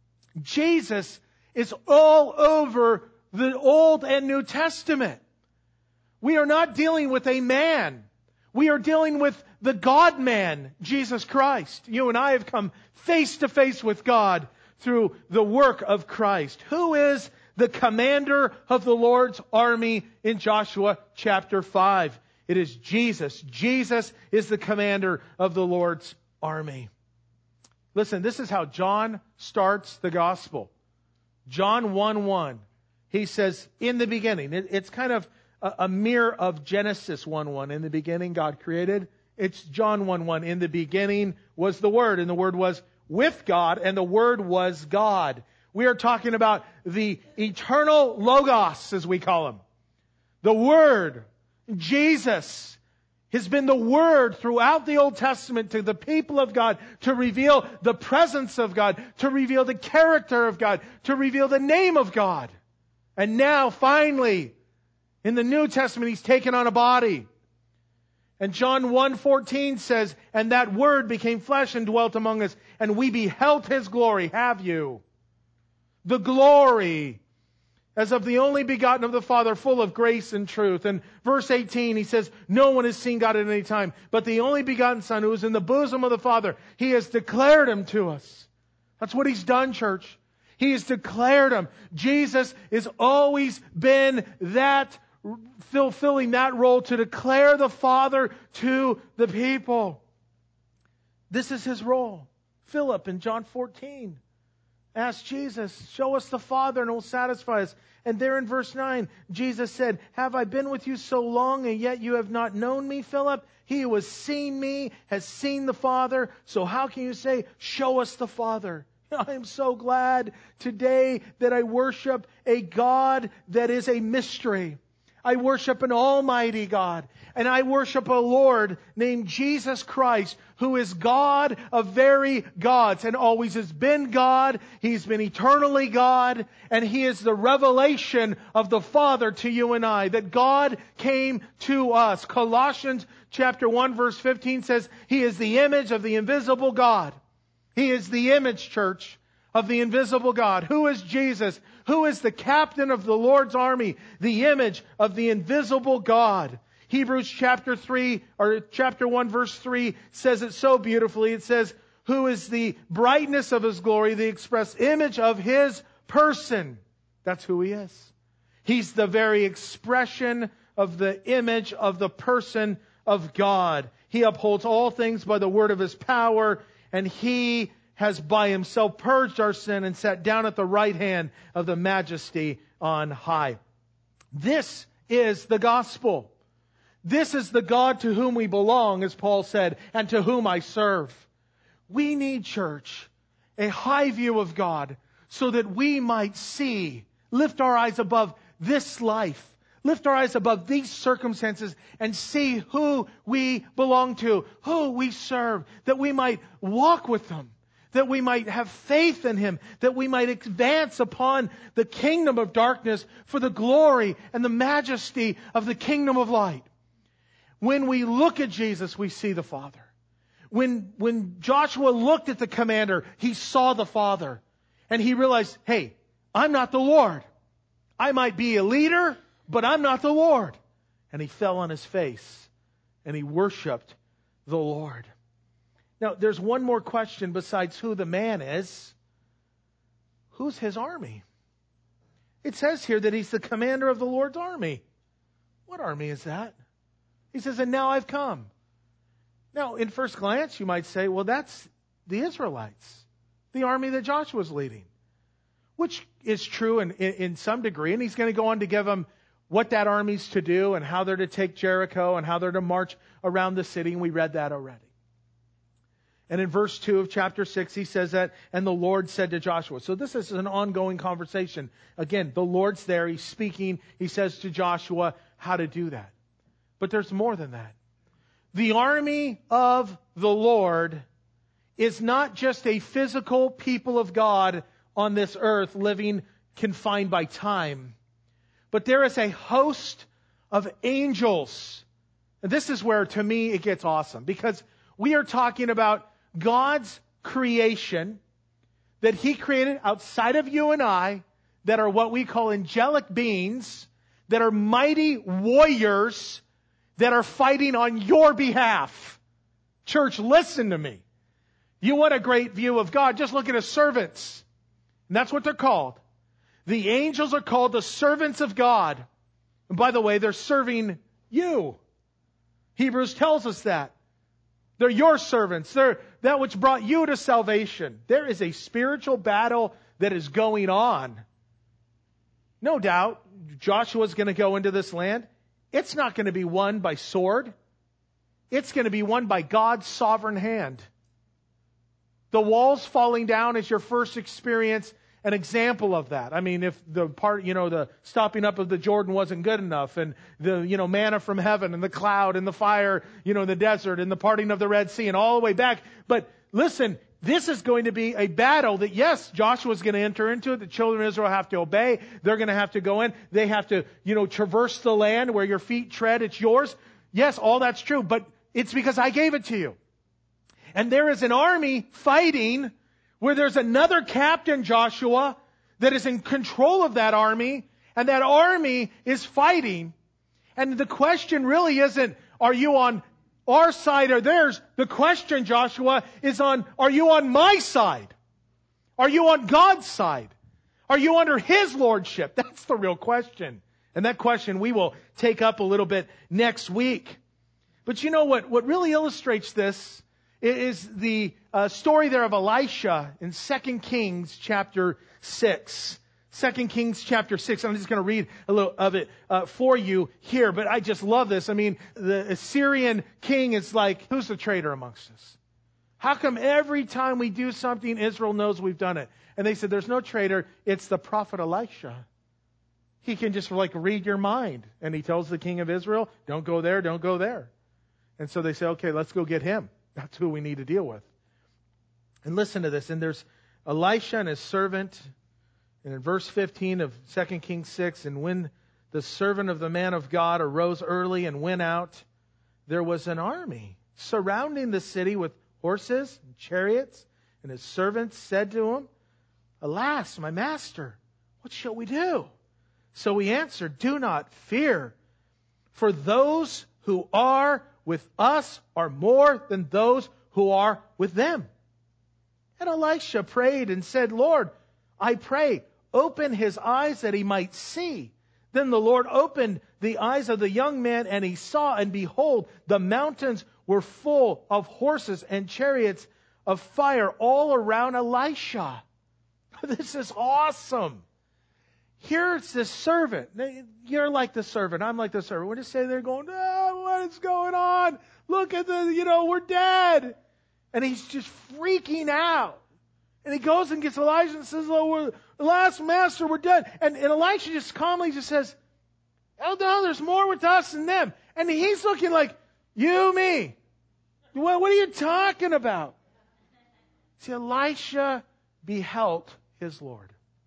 Jesus is all over the Old and New Testament. We are not dealing with a man. We are dealing with the God-man, Jesus Christ. You and I have come face to face with God through the work of Christ. Who is the commander of the Lord's army in Joshua chapter five? It is Jesus. Jesus is the commander of the Lord's army. Listen, this is how John starts the gospel. John one one. He says, in the beginning. It, it's kind of a, a mirror of Genesis one one. In the beginning, God created. It's John one one. In the beginning was the Word, and the Word was with God, and the Word was God. We are talking about the eternal Logos, as we call Him. The Word. Jesus has been the Word throughout the Old Testament to the people of God to reveal the presence of God, to reveal the character of God, to reveal the name of God. And now, finally, in the New Testament, He's taken on a body. And John one fourteen says, and that Word became flesh and dwelt among us, and we beheld His glory. Have you? The glory as of the only begotten of the Father, full of grace and truth. And verse eighteen, he says, no one has seen God at any time, but the only begotten Son who is in the bosom of the Father, He has declared Him to us. That's what He's done, church. He has declared Him. Jesus has always been that, fulfilling that role to declare the Father to the people. This is His role. Philip in John fourteen asked Jesus, show us the Father and it will satisfy us. And there in verse nine, Jesus said, have I been with you so long and yet you have not known me, Philip? He who has seen me has seen the Father. So how can you say, show us the Father? I am so glad today that I worship a God that is a mystery. I worship an almighty God. And I worship a Lord named Jesus Christ, who is God of very gods and always has been God. He's been eternally God. And He is the revelation of the Father to you and I, that God came to us. Colossians chapter one verse fifteen says, He is the image of the invisible God. He is the image, church, of the invisible God. Who is Jesus? Who is the captain of the Lord's army? The image of the invisible God. Hebrews chapter three, or chapter one verse three says it so beautifully. It says, who is the brightness of His glory, the express image of His person. That's who He is. He's the very expression of the image of the person of God. He upholds all things by the word of His power, and He has by Himself purged our sin and sat down at the right hand of the Majesty on high. This is the gospel. This is the God to whom we belong, as Paul said, and to whom I serve. We need, church, a high view of God so that we might see, lift our eyes above this life, lift our eyes above these circumstances and see who we belong to, who we serve, that we might walk with Him, that we might have faith in Him, that we might advance upon the kingdom of darkness for the glory and the majesty of the kingdom of light. When we look at Jesus, we see the Father. When, when Joshua looked at the commander, he saw the Father. And he realized, hey, I'm not the Lord. I might be a leader, but I'm not the Lord. And he fell on his face and he worshiped the Lord. Now, there's one more question besides who the man is. Who's his army? It says here that he's the commander of the Lord's army. What army is that? He says, and now I've come. Now, in first glance, you might say, well, that's the Israelites, the army that Joshua's leading, which is true in, in, in some degree. And he's going to go on to give them what that army's to do and how they're to take Jericho and how they're to march around the city. And we read that already. And in verse two of chapter six, he says that, and the Lord said to Joshua. So this is an ongoing conversation. Again, the Lord's there. He's speaking. He says to Joshua, how to do that. But there's more than that. The army of the Lord is not just a physical people of God on this earth living confined by time, but there is a host of angels. And this is where, to me, it gets awesome, because we are talking about God's creation that He created outside of you and I, that are what we call angelic beings, that are mighty warriors that are fighting on your behalf. Church, listen to me. You want a great view of God, just look at His servants. And that's what they're called. The angels are called the servants of God. And by the way, they're serving you. Hebrews tells us that. They're your servants. They're that which brought you to salvation. There is a spiritual battle that is going on. No doubt, Joshua's going to go into this land. It's not going to be won by sword. It's going to be won by God's sovereign hand. The walls falling down is your first experience, an example of that. I mean, if the part, you know, the stopping up of the Jordan wasn't good enough, and the, you know, manna from heaven and the cloud and the fire, you know, in the desert and the parting of the Red Sea and all the way back. But listen, this is going to be a battle that, yes, Joshua's going to enter into it. The children of Israel have to obey. They're going to have to go in. They have to, you know, traverse the land where your feet tread. It's yours. Yes, all that's true, but it's because I gave it to you. And there is an army fighting where there's another captain, Joshua, that is in control of that army, and that army is fighting. And the question really isn't, are you on our side or theirs? The question, Joshua, is on, are you on my side? Are you on God's side? Are you under His lordship? That's the real question. And that question we will take up a little bit next week. But you know what, what really illustrates this is the uh, story there of Elisha in Second Kings chapter six. Second Kings chapter six. I'm just going to read a little of it uh, for you here, but I just love this. I mean, the Assyrian king is like, who's the traitor amongst us? How come every time we do something, Israel knows we've done it? And they said, there's no traitor. It's the prophet Elisha. He can just like read your mind. And he tells the king of Israel, don't go there, don't go there. And so they say, okay, let's go get him. That's who we need to deal with. And listen to this. And there's Elisha and his servant. And in verse fifteen of Second Kings six, and when the servant of the man of God arose early and went out, there was an army surrounding the city with horses and chariots. And his servants said to him, alas, my master, what shall we do? So he answered, do not fear, for those who are with us are more than those who are with them. And Elisha prayed and said, Lord, I pray, open his eyes that he might see. Then the Lord opened the eyes of the young man, and he saw, and behold, the mountains were full of horses and chariots of fire all around Elisha. This is awesome. Here's this servant. You're like the servant. I'm like the servant. We're just sitting there going, oh, what is going on? Look at the, you know, we're dead. And he's just freaking out. And he goes and gets Elijah and says, oh, we're, the last master, we're dead. And, and Elisha just calmly just says, oh, no, there's more with us than them. And he's looking like, you, me. What, what are you talking about? See, Elisha beheld his Lord.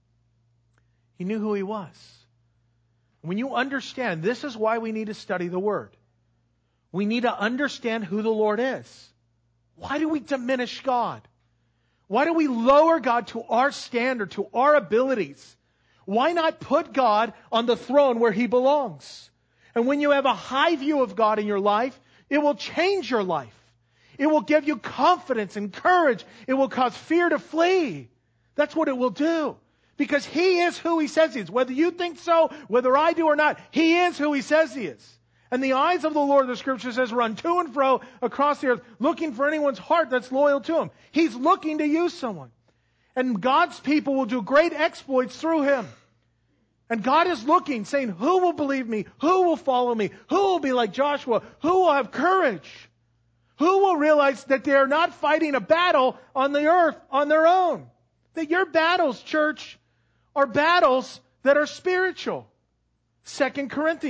He knew who he was. When you understand, this is why we need to study the Word. We need to understand who the Lord is. Why do we diminish God? Why do we lower God to our standard, to our abilities? Why not put God on the throne where He belongs? And when you have a high view of God in your life, it will change your life. It will give you confidence and courage. It will cause fear to flee. That's what it will do. Because He is who He says He is. Whether you think so, whether I do or not, He is who He says He is. And the eyes of the Lord, the Scripture says, run to and fro across the earth, looking for anyone's heart that's loyal to Him. He's looking to use someone. And God's people will do great exploits through Him. And God is looking, saying, who will believe me? Who will follow me? Who will be like Joshua? Who will have courage? Who will realize that they are not fighting a battle on the earth on their own? That your battles, church, are battles that are spiritual. Second Corinthians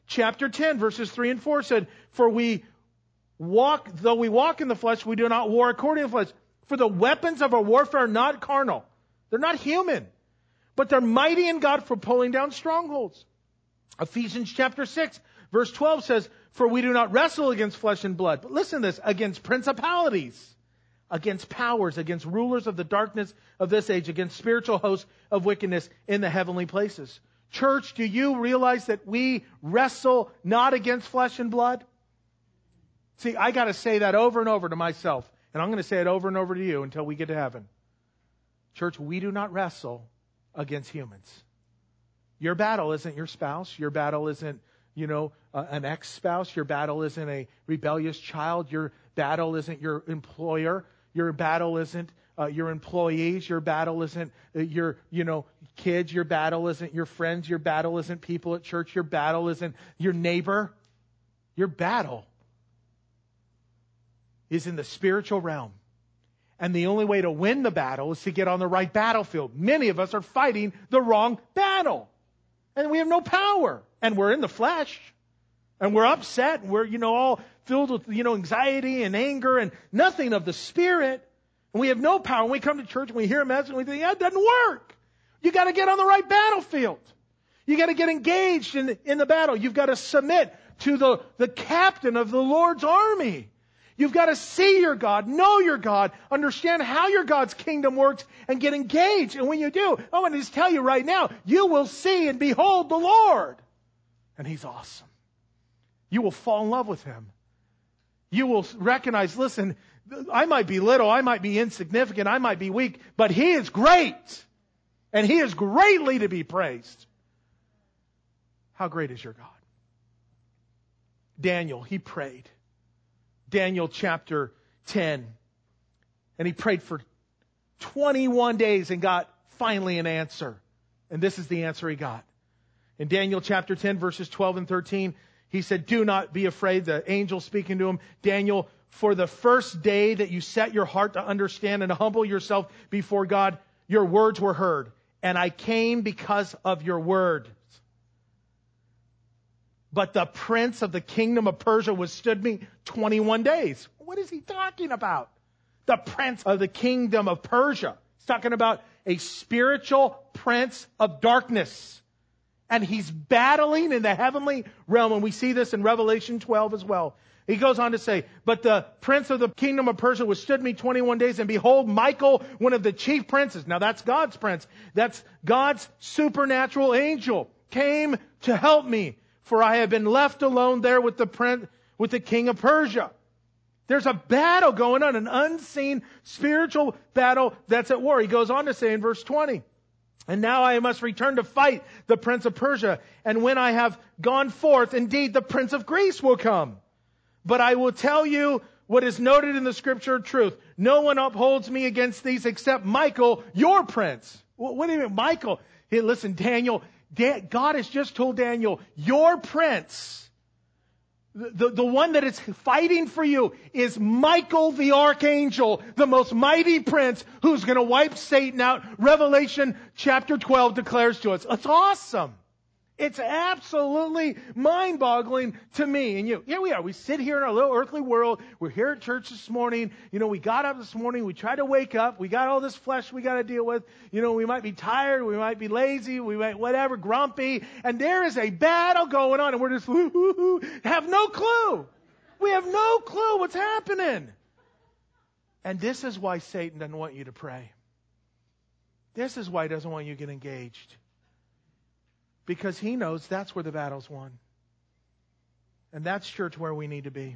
chapter ten, verses three and four said, For we walk, though we walk in the flesh, we do not war according to the flesh. For the weapons of our warfare are not carnal. They're not human. But they're mighty in God for pulling down strongholds. Ephesians chapter six, verse twelve says, For we do not wrestle against flesh and blood. But listen to this, against principalities, against powers, against rulers of the darkness of this age, against spiritual hosts of wickedness in the heavenly places. Church, do you realize that we wrestle not against flesh and blood? See, I got to say that over and over to myself. And I'm going to say it over and over to you until we get to heaven. Church, we do not wrestle against humans. Your battle isn't your spouse. Your battle isn't, you know, uh, an ex-spouse. Your battle isn't a rebellious child. Your battle isn't your employer. Your battle isn't uh, your employees. Your battle isn't uh, your, you know, kids. Your battle isn't your friends. Your battle isn't people at church. Your battle isn't your neighbor. Your battle is in the spiritual realm. And the only way to win the battle is to get on the right battlefield. Many of us are fighting the wrong battle. And we have no power. And we're in the flesh. And we're upset. And we're, you know, all filled with, you know, anxiety and anger and nothing of the Spirit. And we have no power. When we come to church and we hear a message and we think, yeah, it doesn't work. You got to get on the right battlefield. You got to get engaged in, in the battle. You've got to submit to the, the captain of the Lord's army. You've got to see your God, know your God, understand how your God's kingdom works, and get engaged. And when you do, I want to just tell you right now, you will see and behold the Lord. And He's awesome. You will fall in love with Him. You will recognize, listen, I might be little, I might be insignificant, I might be weak, but He is great. And He is greatly to be praised. How great is your God? Daniel, he prayed. Daniel chapter ten. And he prayed for twenty-one days and got finally an answer. And this is the answer he got. In Daniel chapter ten, verses twelve and thirteen, he said, Do not be afraid. The angel speaking to him, Daniel, for the first day that you set your heart to understand and to humble yourself before God, your words were heard. And I came because of your word. But the prince of the kingdom of Persia withstood me twenty-one days. What is he talking about? The prince of the kingdom of Persia. He's talking about a spiritual prince of darkness. And he's battling in the heavenly realm. And we see this in Revelation twelve as well. He goes on to say, But the prince of the kingdom of Persia withstood me twenty-one days. And behold, Michael, one of the chief princes. Now that's God's prince. That's God's supernatural angel. Came to help me. For I have been left alone there with the prince, with the king of Persia. There's a battle going on, an unseen spiritual battle that's at war. He goes on to say in verse twenty, And now I must return to fight the prince of Persia. And when I have gone forth, indeed the prince of Greece will come. But I will tell you what is noted in the scripture of truth. No one upholds me against these except Michael, your prince. What do you mean, Michael? Hey, listen, Daniel, God has just told Daniel, your prince, the, the one that is fighting for you, is Michael the archangel, the most mighty prince who's going to wipe Satan out. Revelation chapter twelve declares to us. It's awesome. It's absolutely mind-boggling to me and you. Here we are. We sit here in our little earthly world. We're here at church this morning. You know, we got up this morning. We tried to wake up. We got all this flesh we got to deal with. You know, we might be tired. We might be lazy. We might, whatever, grumpy. And there is a battle going on. And we're just, whoo, whoo, whoo, have no clue. We have no clue what's happening. And this is why Satan doesn't want you to pray. This is why he doesn't want you to get engaged. Because he knows that's where the battle's won. And that's, church, where we need to be.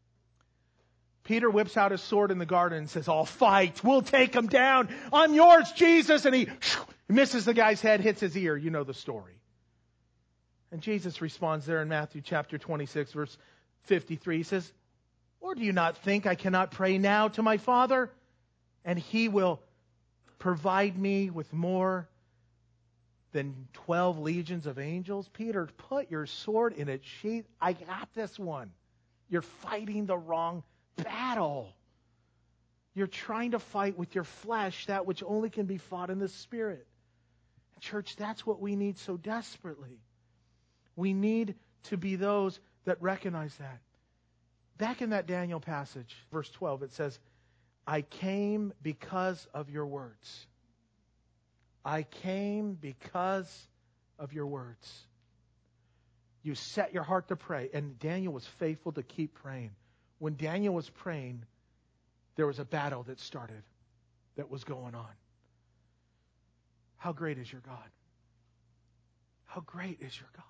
Peter whips out his sword in the garden and says, I'll fight. We'll take him down. I'm yours, Jesus. And he misses the guy's head, hits his ear. You know the story. And Jesus responds there in Matthew chapter twenty-six, verse fifty-three. He says, Or do you not think I cannot pray now to my Father, and He will provide me with more than twelve legions of angels? Peter, put your sword in its sheath. I got this one. You're fighting the wrong battle. You're trying to fight with your flesh that which only can be fought in the Spirit. Church, that's what we need so desperately. We need to be those that recognize that. Back in that Daniel passage, verse twelve, it says, I came because of your words. I came because of your words. You set your heart to pray. And Daniel was faithful to keep praying. When Daniel was praying, there was a battle that started, that was going on. How great is your God? How great is your God?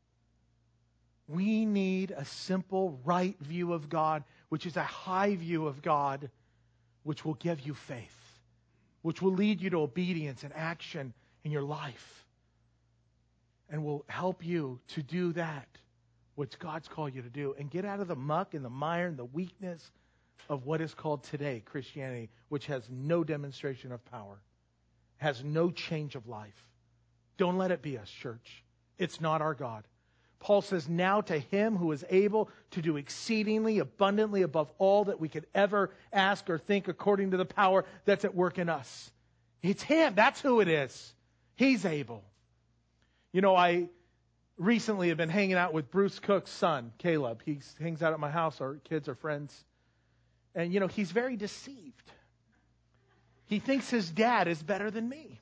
We need a simple, right view of God, which is a high view of God, which will give you faith, which will lead you to obedience and action in your life, and will help you to do that which God's called you to do, and get out of the muck and the mire and the weakness of what is called today Christianity, which has no demonstration of power, has no change of life. Don't let it be us, church. It's not our God. Paul says, now to Him who is able to do exceedingly abundantly above all that we could ever ask or think, according to the power that's at work in us. It's Him. That's who it is. He's able. You know, I recently have been hanging out with Bruce Cook's son, Caleb. He hangs out at my house. Our kids are friends. And, you know, he's very deceived. He thinks his dad is better than me.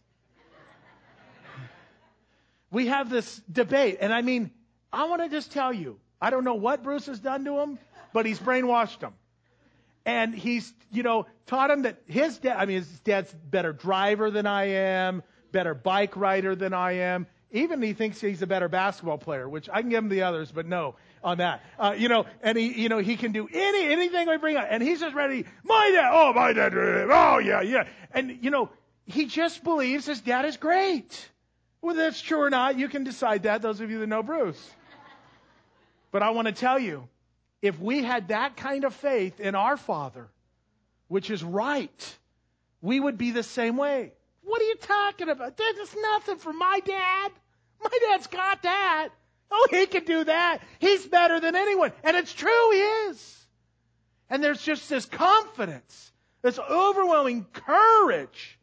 We have this debate, and I mean, I want to just tell you, I don't know what Bruce has done to him, but he's brainwashed him. And he's, you know, taught him that his dad, I mean, his dad's better driver than I am, better bike rider than I am. Even he thinks he's a better basketball player, which I can give him the others, but no on that. Uh, you know, and he, you know, he can do any, anything we bring up. And he's just ready, my dad, oh, my dad, oh, yeah, yeah. And, you know, he just believes his dad is great. Whether that's true or not, you can decide that, those of you that know Bruce. But I want to tell you, if we had that kind of faith in our Father, which is right, we would be the same way. What are you talking about? There's nothing for my dad. My dad's got that. Oh, he can do that. He's better than anyone. And it's true, he is. And there's just this confidence, this overwhelming courage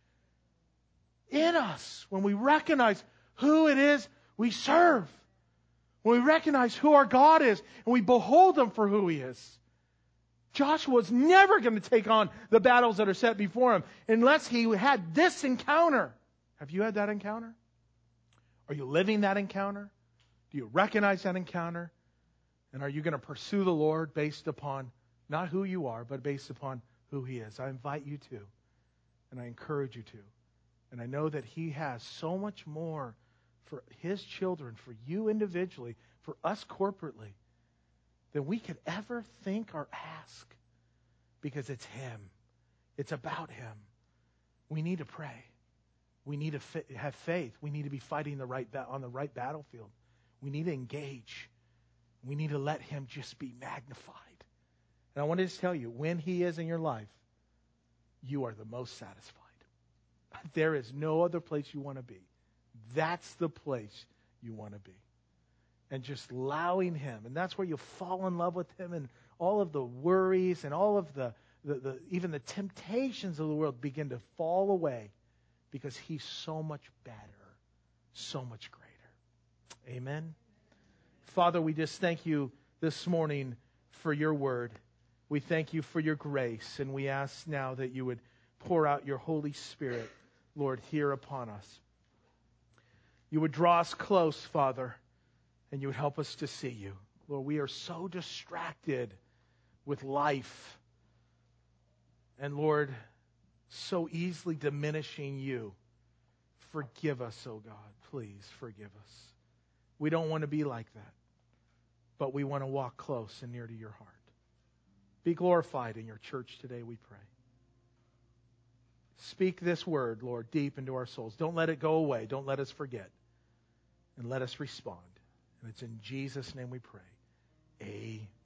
in us when we recognize who it is we serve. When we recognize who our God is and we behold Him for who He is. Joshua's never going to take on the battles that are set before him unless he had this encounter. Have you had that encounter? Are you living that encounter? Do you recognize that encounter? And are you going to pursue the Lord based upon not who you are, but based upon who He is? I invite you to, and I encourage you to. And I know that He has so much more for His children, for you individually, for us corporately, than we could ever think or ask, because it's Him. It's about Him. We need to pray. We need to fi- have faith. We need to be fighting the right ba- on the right battlefield. We need to engage. We need to let Him just be magnified. And I want to just tell you, when He is in your life, you are the most satisfied. There is no other place you want to be. That's the place you want to be. And just allowing Him. And that's where you'll fall in love with Him, and all of the worries and all of the, the, the even the temptations of the world begin to fall away, because He's so much better, so much greater. Amen. Father, we just thank You this morning for Your word. We thank You for Your grace, and we ask now that You would pour out Your Holy Spirit, Lord, here upon us. You would draw us close, Father, and You would help us to see You. Lord, we are so distracted with life. And Lord, so easily diminishing You. Forgive us, oh God. Please forgive us. We don't want to be like that. But we want to walk close and near to Your heart. Be glorified in Your church today, we pray. Speak this word, Lord, deep into our souls. Don't let it go away. Don't let us forget. And let us respond. And it's in Jesus' name we pray. Amen.